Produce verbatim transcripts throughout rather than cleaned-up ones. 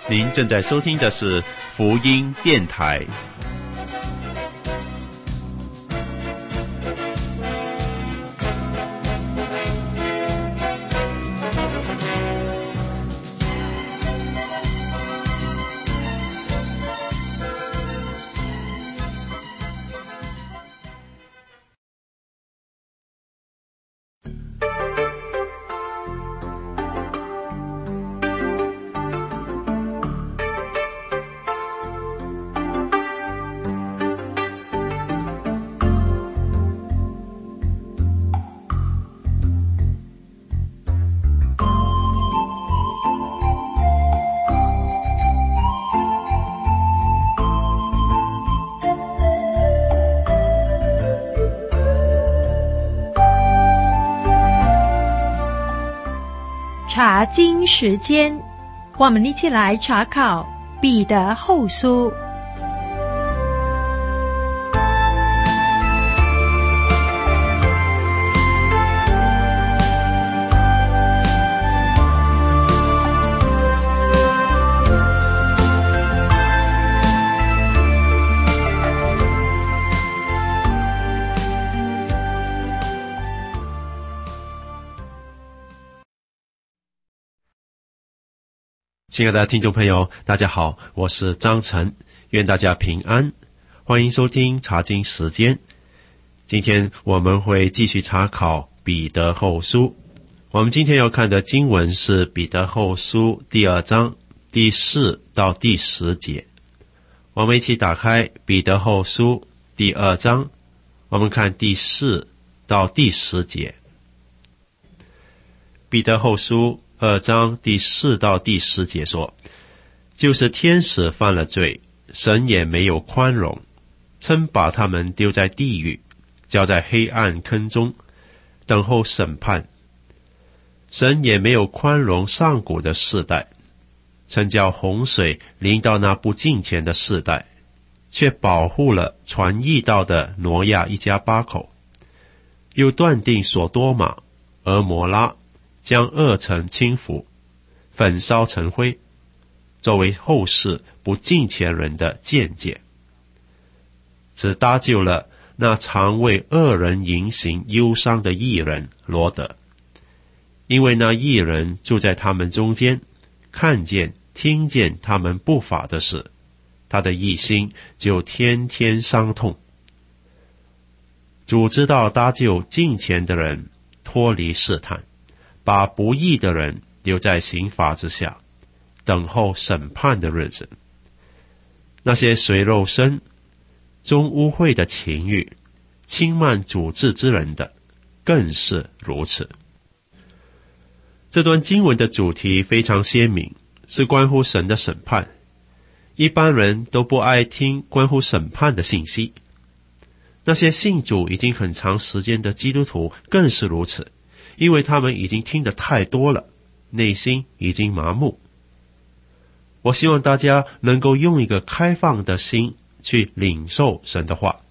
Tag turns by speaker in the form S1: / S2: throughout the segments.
S1: 您正在收听的是福音电台。
S2: 查经时间，我们一起来查考彼得后书。
S1: 亲爱的听众朋友，大家好，我是张晨，愿大家平安，欢迎收听查经时间。今天我们会继续查考彼得后书，我们今天要看的经文是彼得后书第二章第四到第十节。我们一起打开彼得后书第二章，我们看第四到第十节。彼得后书二章第四到第十节说，就是天使犯了罪，神也没有宽容，曾把他们丢在地狱，交在黑暗坑中，等候审判。神也没有宽容上古的世代，曾叫洪水临到那不敬虔的世代，却保护了传义道的挪亚一家八口，又断定所多玛、俄摩拉，将二城倾覆，焚烧成灰，作为后世不敬虔人的见解，只搭救了那常为恶人淫行忧伤的义人罗得，因为那义人住在他们中间，看见听见他们不法的事，他的义心就天天伤痛。主知道搭救敬虔的人脱离试探，把不义的人留在刑罚之下，等候审判的日子。那些随肉身、中污秽的情欲、轻慢主治之人的，更是如此。这段经文的主题非常鲜明，是关乎神的审判。一般人都不爱听关乎审判的信息，那些信主已经很长时间的基督徒更是如此，因为他们已经听得太多了，内心已经麻木。我希望大家能够用一个开放的心去领受神的话。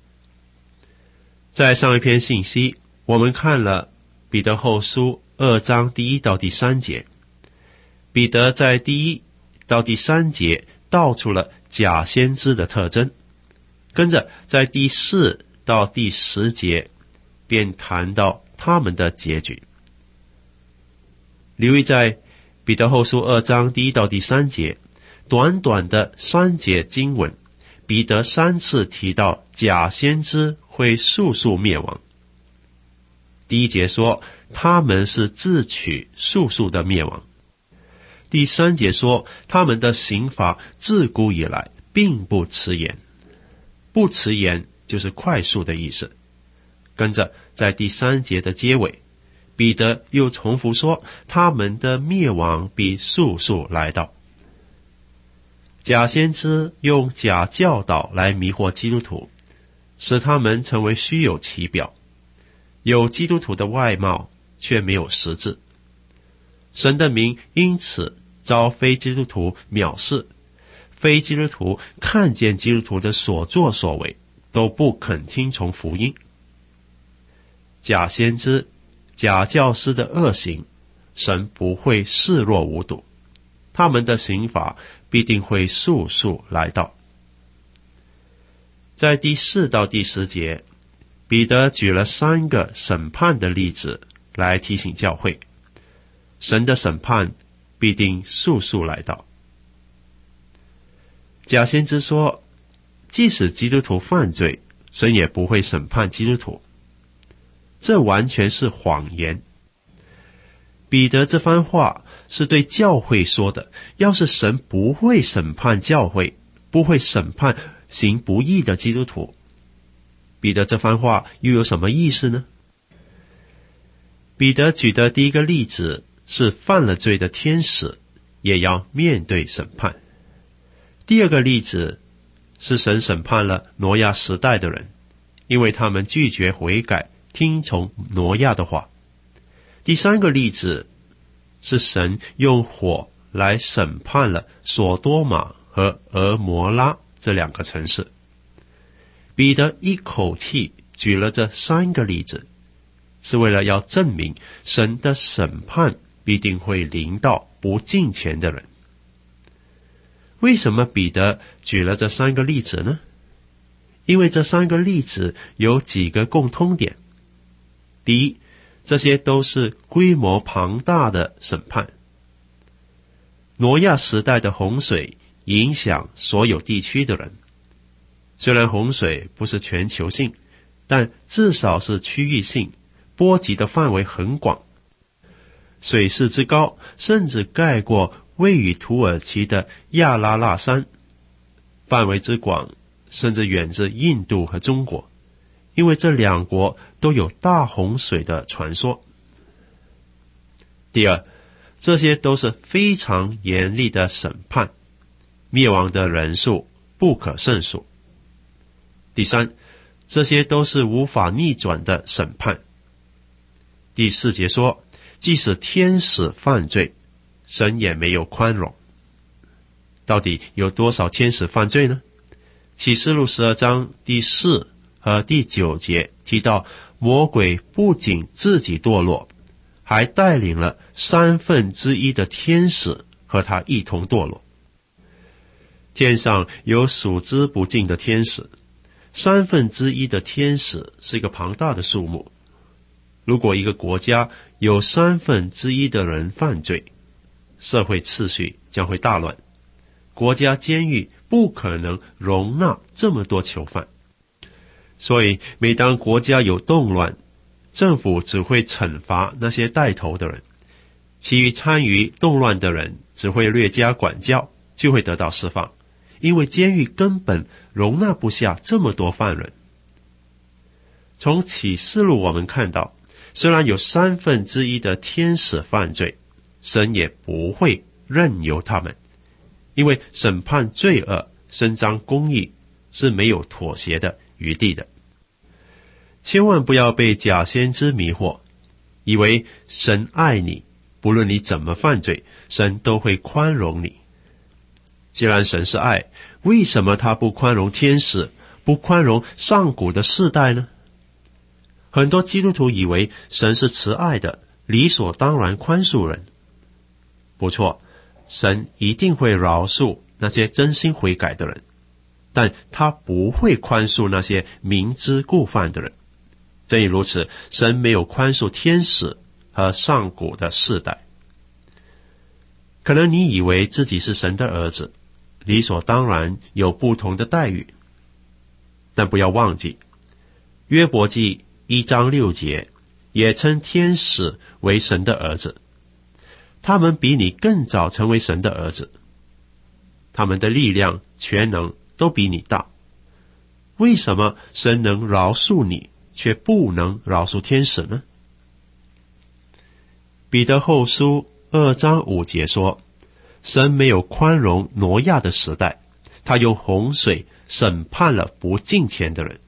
S1: 在上一篇信息，我们看了彼得后书二章第一到第三节。彼得在第一到第三节道出了假先知的特征，跟着在第四到第十节便谈到他们的结局。留意在彼得后书二章第一到第三节，短短的三节经文，彼得三次提到假先知会速速灭亡。第一节说他们是自取速速的灭亡，第三节说他们的刑罚自古以来并不迟延，不迟延就是快速的意思。跟着在第三节的结尾，彼得又重复说他们的灭亡必速速来到。假先知用假教导来迷惑基督徒，使他们成为虚有其表，有基督徒的外貌，却没有实质。神的名因此遭非基督徒藐视，非基督徒看见基督徒的所作所为，都不肯听从福音。假先知、假教师的恶行，神不会视若无睹。 他们的刑罚必定会速速来到。在第四到第十节，彼得举了三个审判的例子来提醒教会，神的审判必定速速来到。假先知说，即使基督徒犯罪，神也不会审判基督徒，这完全是谎言。彼得这番话是对教会说的，要是神不会审判教会，不会审判行不义的基督徒，彼得这番话又有什么意思呢？彼得举的第一个例子是犯了罪的天使也要面对审判。第二个例子是神审判了挪亚时代的人，因为他们拒绝悔改，听从挪亚的话。第三个例子是神用火来审判了索多玛和俄摩拉这两个城市。彼得一口气举了这三个例子，是为了要证明神的审判必定会临到不敬虔的人。为什么彼得举了这三个例子呢？因为这三个例子有几个共通点。第一，这些都是规模庞大的审判。挪亚时代的洪水影响所有地区的人，虽然洪水不是全球性，但至少是区域性，波及的范围很广。水势之高，甚至盖过位于土耳其的亚拉腊山，范围之广，甚至远至印度和中国，因为这两国都有大洪水的传说。第二，这些都是非常严厉的审判，灭亡的人数不可胜数。第三，这些都是无法逆转的审判。第四节说，即使天使犯罪，神也没有宽容。到底有多少天使犯罪呢？启示录十二章第四和第九节提到，魔鬼不仅自己堕落，还带领了三分之一的天使和他一同堕落。天上有数之不尽的天使，三分之一的天使是一个庞大的数目。如果一个国家有三分之一的人犯罪，社会秩序将会大乱，国家监狱不可能容纳这么多囚犯。所以每当国家有动乱，政府只会惩罚那些带头的人，其余参与动乱的人只会略加管教，就会得到释放，因为监狱根本容纳不下这么多犯人。从启示录我们看到，虽然有三分之一的天使犯罪，神也不会任由他们，因为审判罪恶、伸张公义是没有妥协的余地的。千万不要被假先知迷惑，以为神爱你，不论你怎么犯罪，神都会宽容你。既然神是爱，为什么他不宽容天使，不宽容上古的世代呢？很多基督徒以为神是慈爱的，理所当然宽恕人。不错，神一定会饶恕那些真心悔改的人，但他不会宽恕那些明知故犯的人。正因如此，神没有宽恕天使和上古的世代。可能你以为自己是神的儿子，理所当然有不同的待遇，但不要忘记，约伯记一章六节也称天使为神的儿子，他们比你更早成为神的儿子，他们的力量、全能都比你大。为什么神能饶恕你，却不能饶恕天使呢？彼得后书二章五节说，神没有宽容挪亚的时代，他用洪水审判了不敬虔的人。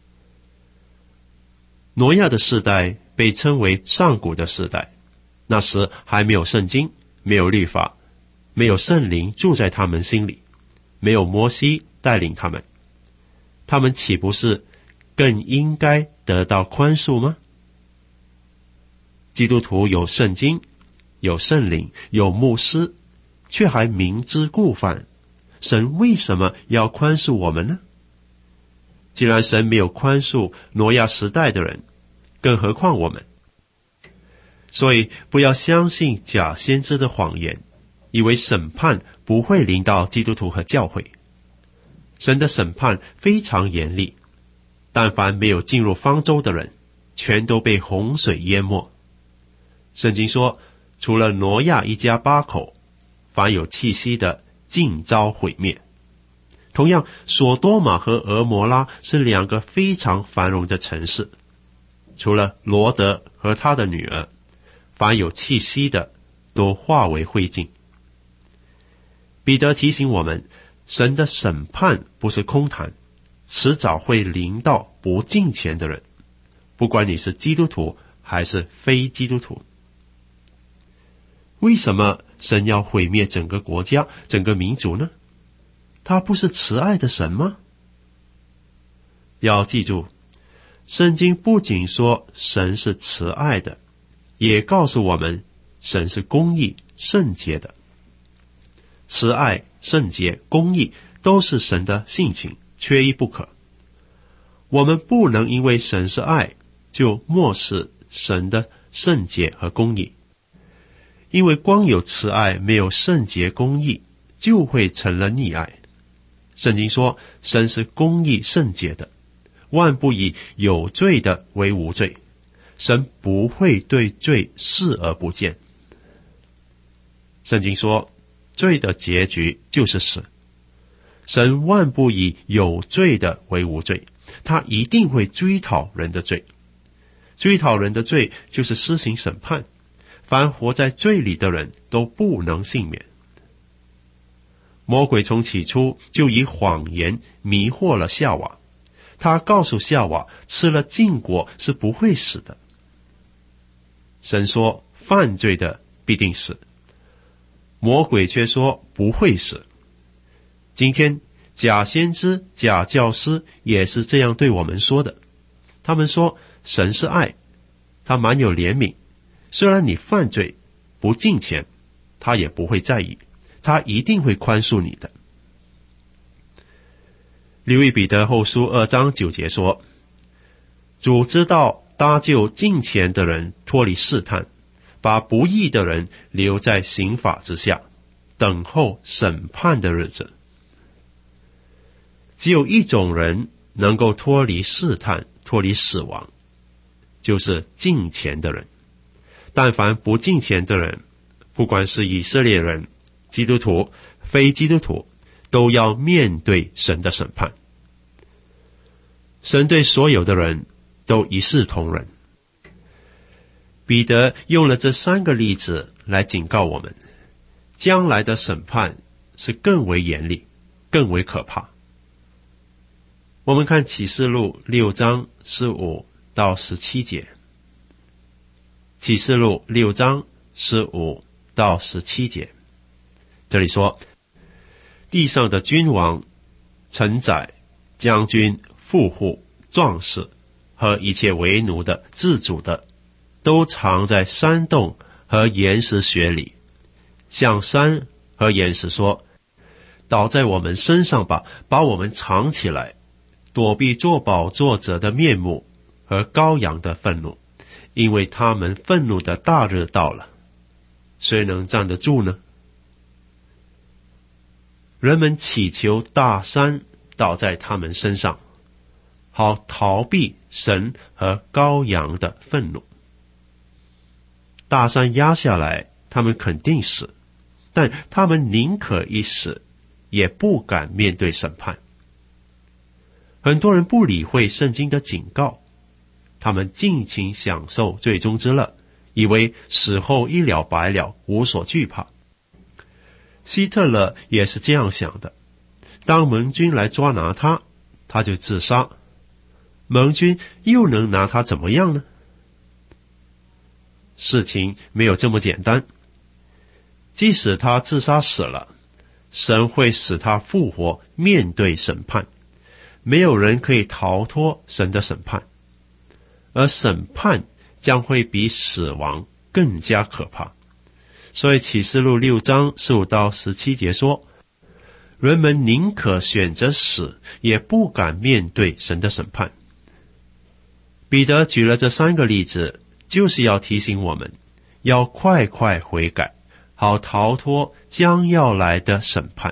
S1: 挪亚的世代被称为上古的世代，那时还没有圣经，没有律法，没有圣灵住在他们心里，没有摩西带领他们，他们岂不是更应该得到宽恕吗？基督徒有圣经，有圣灵，有牧师， 却还明知故犯，神为什么要宽恕我们呢？既然神没有宽恕挪亚时代的人，更何况我们。所以不要相信假先知的谎言，以为审判不会临到基督徒和教会。神的审判非常严厉，但凡没有进入方舟的人，全都被洪水淹没。圣经说，除了挪亚一家八口，凡有气息的尽遭毁灭。同样，索多玛和俄摩拉是两个非常繁荣的城市，除了罗德和他的女儿，凡有气息的都化为灰烬。彼得提醒我们，神的审判不是空谈，迟早会临到不敬虔的人，不管你是基督徒还是非基督徒。为什么神要毁灭整个国家、整个民族呢？他不是慈爱的神吗？要记住，圣经不仅说神是慈爱的，也告诉我们神是公义、圣洁的。慈爱、圣洁、公义都是神的性情，缺一不可。我们不能因为神是爱，就漠视神的圣洁和公义。因为光有慈爱，没有圣洁公义，就会成了溺爱。圣经说，神是公义圣洁的，万不以有罪的为无罪，神不会对罪视而不见。圣经说，罪的结局就是死，神万不以有罪的为无罪，他一定会追讨人的罪。追讨人的罪就是施行审判，凡活在罪里的人都不能幸免。魔鬼从起初就以谎言迷惑了夏娃，他告诉夏娃，吃了禁果是不会死的。神说，犯罪的必定死，魔鬼却说不会死。今天假先知、假教师也是这样对我们说的。他们说，神是爱，他满有怜悯，虽然你犯罪不敬虔，他也不会在意，他一定会宽恕你的。留意彼得后书二章九节说，主知道搭救敬虔的人脱离试探，把不义的人留在刑罚之下，等候审判的日子。只有一种人能够脱离试探，脱离死亡，就是敬虔的人。但凡不敬虔的人，不管是以色列人、基督徒、非基督徒，都要面对神的审判。神对所有的人都一视同仁。彼得用了这三个例子来警告我们，将来的审判是更为严厉，更为可怕。我们看启示录六章十五到十七节。启示录六章十五到十七节，这里说，地上的君王、臣宰、将军、富户、壮士和一切为奴的、自主的，都藏在山洞和岩石穴里，向山和岩石说，倒在我们身上吧，把我们藏起来，躲避坐宝座者的面目和羔羊的愤怒，因为他们愤怒的大日到了，谁能站得住呢？人们祈求大山倒在他们身上，好逃避神和羔羊的愤怒。大山压下来，他们肯定死，但他们宁可一死，也不敢面对审判。很多人不理会圣经的警告，他们尽情享受最终之乐，以为死后一了百了，无所惧怕。希特勒也是这样想的，当盟军来抓拿他，他就自杀，盟军又能拿他怎么样呢？事情没有这么简单，即使他自杀死了，神会使他复活，面对审判，没有人可以逃脱神的审判，而审判将会比死亡更加可怕。 所以启示录六章十五到十七节说，人们宁可选择死，也不敢面对神的审判。彼得举了这三个例子，就是要提醒我们，要快快悔改，好逃脱将要来的审判。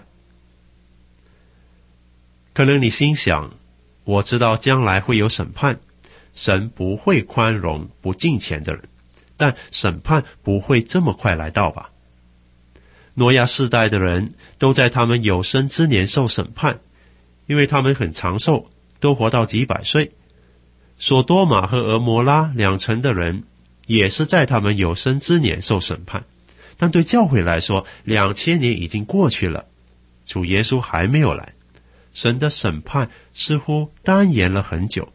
S1: 可能你心想，我知道将来会有审判，神不会宽容不敬虔的人，但审判不会这么快来到吧？挪亚世代的人都在他们有生之年受审判，因为他们很长寿，都活到几百岁。索多玛和俄摩拉两城的人也是在他们有生之年受审判，但对教会来说，两千年已经过去了，主耶稣还没有来，神的审判似乎耽延了很久。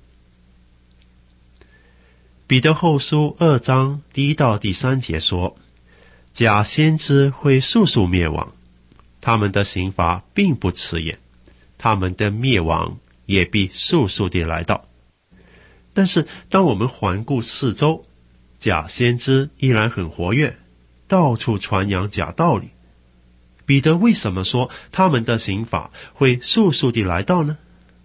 S1: 彼得后书二章第一到第三节说，假先知会速速灭亡，他们的刑罚并不迟延，他们的灭亡也必速速地来到。但是当我们环顾四周，假先知依然很活跃，到处传扬假道理。彼得为什么说他们的刑罚会速速地来到呢？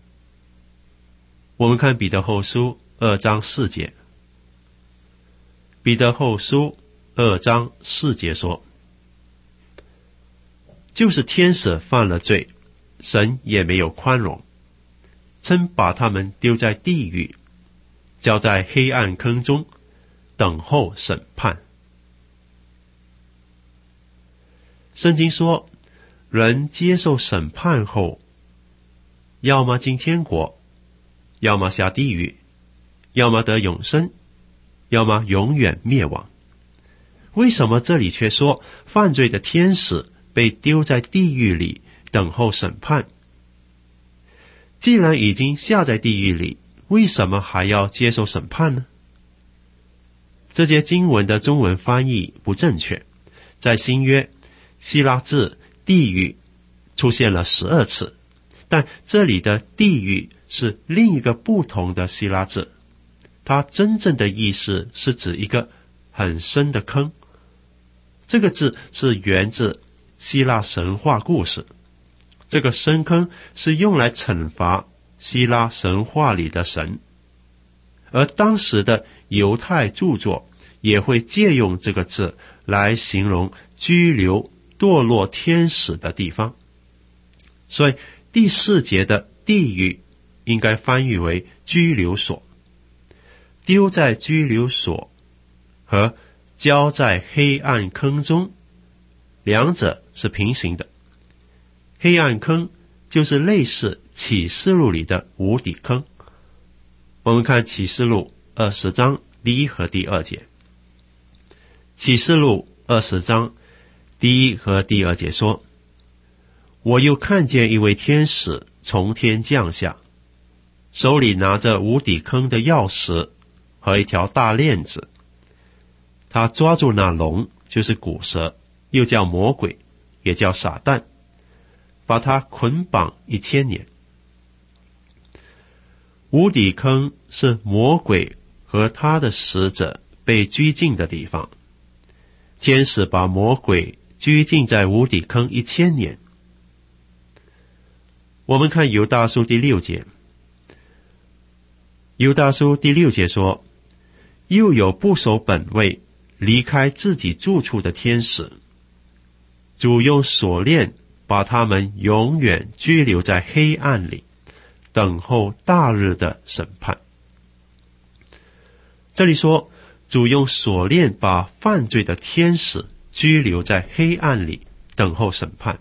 S1: 我们看彼得后书二章四节。彼得后书二章四节说，就是天使犯了罪，神也没有宽容，曾把他们丢在地狱，交在黑暗坑中，等候审判。圣经说，人接受审判后，要么进天国，要么下地狱，要么得永生，要么永远灭亡。为什么这里却说犯罪的天使被丢在地狱里等候审判？既然已经下在地狱里，为什么还要接受审判呢？这节经文的中文翻译不正确，在新约希腊字地狱出现了十二次，但这里的地狱是另一个不同的希腊字，它真正的意思是指一个很深的坑。这个字是源自希腊神话故事，这个深坑是用来惩罚希腊神话里的神，而当时的犹太著作也会借用这个字来形容拘留堕落天使的地方。所以第四节的地狱应该翻译为拘留所，丢在拘留所和交在黑暗坑中，两者是平行的。黑暗坑就是类似启示录里的无底坑。我们看启示录二十章第一和第二节。启示录二十章第一和第二节说，我又看见一位天使从天降下，手里拿着无底坑的钥匙和一条大链子，他抓住那龙，就是古蛇，又叫魔鬼，也叫撒旦，把他捆绑一千年。无底坑是魔鬼和他的使者被拘禁的地方，天使把魔鬼拘禁在无底坑一千年。我们看犹大书第六节。犹大书第六节说，又有不守本位离开自己住处的天使，主用锁链把他们永远拘留在黑暗里，等候大日的审判。这里说，主用锁链把犯罪的天使拘留在黑暗里，等候审判。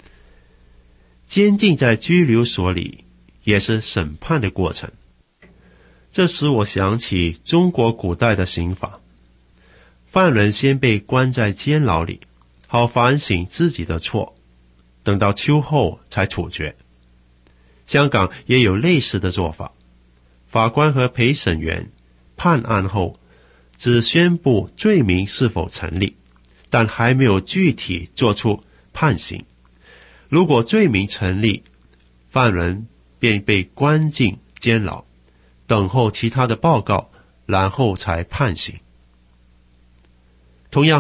S1: 监禁在拘留所里也是审判的过程。这使我想起中国古代的刑法，犯人先被关在监牢里，好反省自己的错，等到秋后才处决。香港也有类似的做法，法官和陪审员判案后只宣布罪名是否成立，但还没有具体做出判刑。如果罪名成立，犯人便被关进监牢，等候其他的报告，然后才判刑。同样，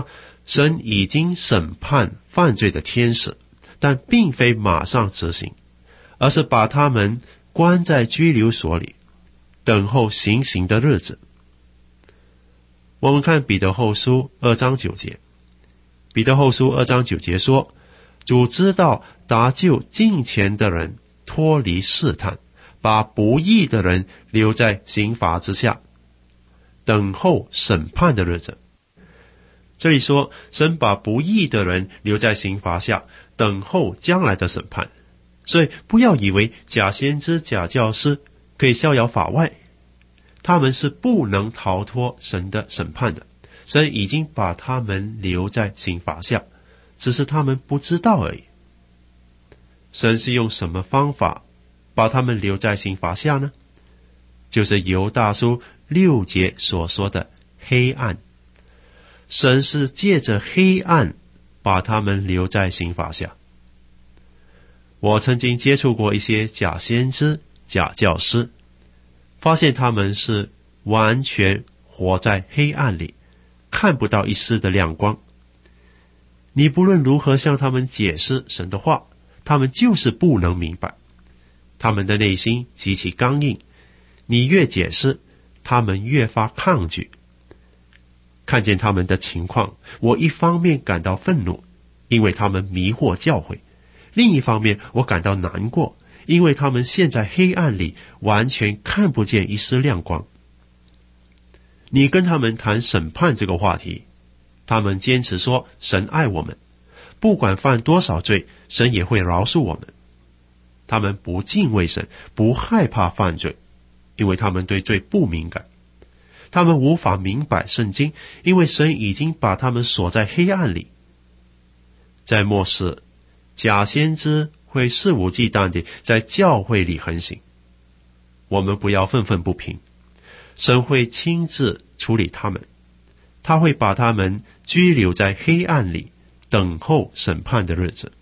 S1: 神已经审判犯罪的天使，但并非马上执行，而是把他们关在拘留所里，等候行刑的日子。我们看彼得后书二章九节，彼得后书二章九节说，主知道搭救敬虔的人脱离试探，把不义的人留在刑罚之下，等候审判的日子。这里说，神把不义的人留在刑罚下，等候将来的审判。所以不要以为假先知、假教师可以逍遥法外，他们是不能逃脱神的审判的。神已经把他们留在刑罚下，只是他们不知道而已。神是用什么方法把他们留在刑罚下呢？就是犹大书六节所说的黑暗。神是借着黑暗把他们留在刑罚下。我曾经接触过一些假先知、假教师，发现他们是完全活在黑暗里，看不到一丝的亮光。你不论如何向他们解释神的话，他们就是不能明白。他们的内心极其刚硬，你越解释，他们越发抗拒。看见他们的情况，我一方面感到愤怒，因为他们迷惑教会；另一方面我感到难过，因为他们陷在黑暗里，完全看不见一丝亮光。你跟他们谈审判这个话题，他们坚持说神爱我们，不管犯多少罪，神也会饶恕我们。他们不敬畏神，不害怕犯罪，因为他们对罪不敏感。他们无法明白圣经，因为神已经把他们锁在黑暗里。在末世，假先知会肆无忌惮地在教会里横行。我们不要愤愤不平，神会亲自处理他们，他会把他们拘留在黑暗里，等候审判的日子。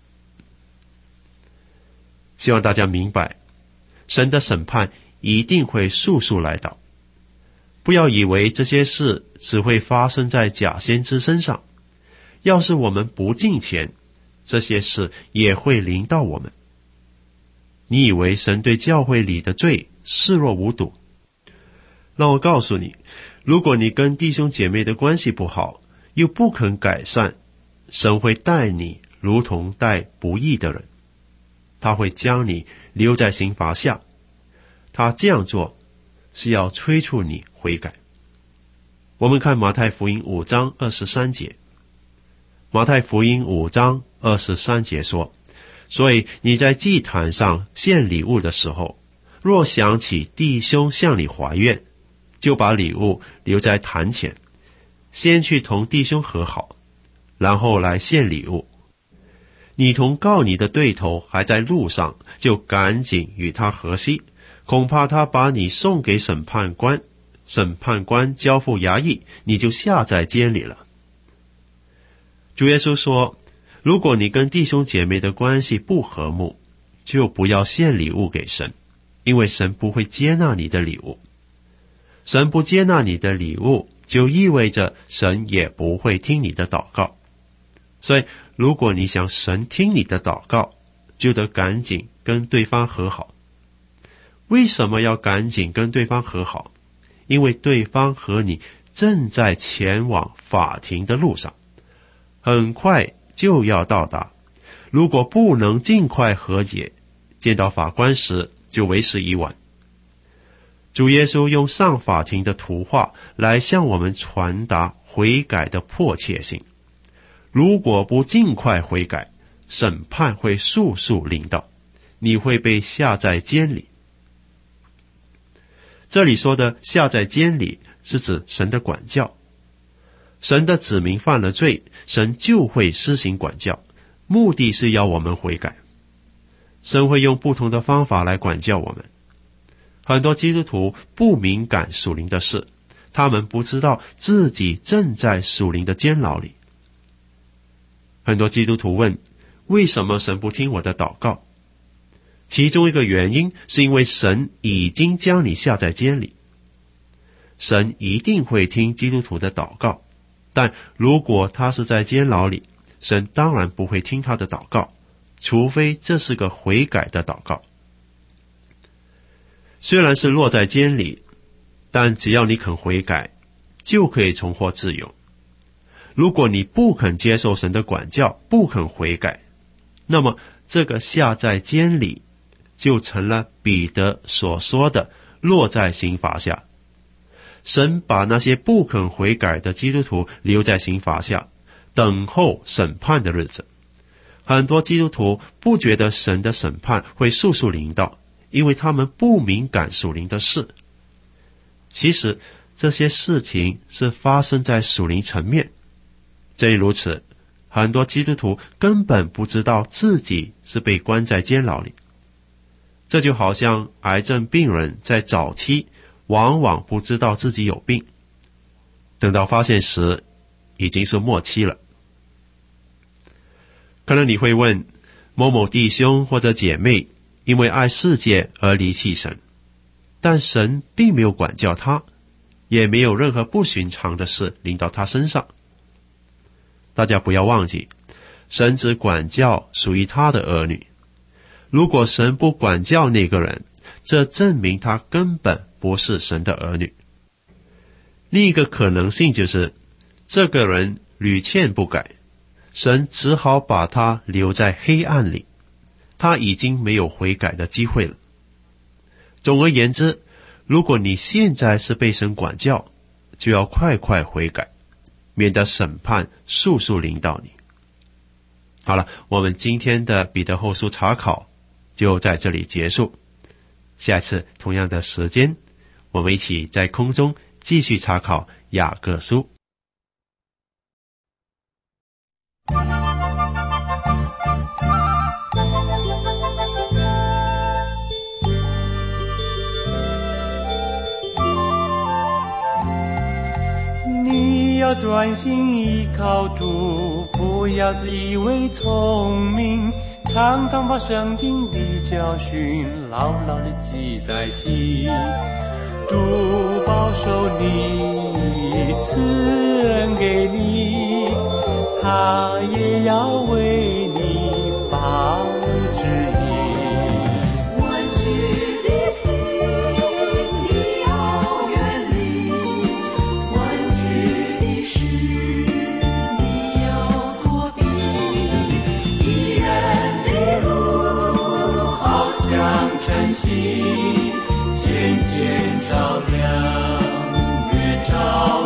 S1: 希望大家明白，神的审判一定会速速来到。不要以为这些事只会发生在假先知身上，要是我们不敬虔，这些事也会临到我们。你以为神对教会里的罪视若无睹？让我告诉你，如果你跟弟兄姐妹的关系不好，又不肯改善，神会待你如同待不义的人，他会将你留在刑罚下。他这样做是要催促你悔改。我们看马太福音五章二十三节，马太福音五章二十三节说，所以你在祭坛上献礼物的时候，若想起弟兄向你怀怨，就把礼物留在坛前，先去同弟兄和好，然后来献礼物。你同告你的对头还在路上，就赶紧与他和稀，恐怕他把你送给审判官，审判官交付衙役，你就下在监里了。主耶稣说，如果你跟弟兄姐妹的关系不和睦，就不要献礼物给神，因为神不会接纳你的礼物。神不接纳你的礼物，就意味着神也不会听你的祷告。所以如果你想神听你的祷告，就得赶紧跟对方和好。为什么要赶紧跟对方和好？因为对方和你正在前往法庭的路上，很快就要到达。如果不能尽快和解，见到法官时就为时已晚。主耶稣用上法庭的图画来向我们传达悔改的迫切性。如果不尽快悔改，审判会速速临到，你会被下在监里。这里说的下在监里是指神的管教。神的子民犯了罪，神就会施行管教，目的是要我们悔改。神会用不同的方法来管教我们。很多基督徒不敏感属灵的事，他们不知道自己正在属灵的监牢里。很多基督徒问，为什么神不听我的祷告？其中一个原因是因为神已经将你下在监里。神一定会听基督徒的祷告， 但如果他是在监牢里，神当然不会听他的祷告，除非这是个悔改的祷告。虽然是落在监里，但只要你肯悔改，就可以重获自由。如果你不肯接受神的管教，不肯悔改，那么这个下在监里就成了彼得所说的落在刑罚下。神把那些不肯悔改的基督徒留在刑罚下，等候审判的日子。很多基督徒不觉得神的审判会速速临到，因为他们不敏感属灵的事。其实这些事情是发生在属灵层面。正如此，很多基督徒根本不知道自己是被关在监牢里。这就好像癌症病人在早期往往不知道自己有病，等到发现时已经是末期了。可能你会问，某某弟兄或者姐妹因为爱世界而离弃神，但神并没有管教他，也没有任何不寻常的事临到他身上。大家不要忘记，神只管教属于他的儿女。如果神不管教那个人，这证明他根本不是神的儿女。另一个可能性就是，这个人屡劝不改，神只好把他留在黑暗里，他已经没有悔改的机会了。总而言之，如果你现在是被神管教，就要快快悔改，免得审判速速临到你。好了，我们今天的彼得后书查考就在这里结束。下次同样的时间，我们一起在空中继续查考雅各书。
S3: 你要专心依靠主，不要自以为聪明，常常把圣经的教训牢牢地记在心。主保守你，赐恩给你，他也要为你把路指引。
S4: 弯曲的心你要远离，弯曲的事你要躲避，义人的路好像晨曦，渐渐照亮，越照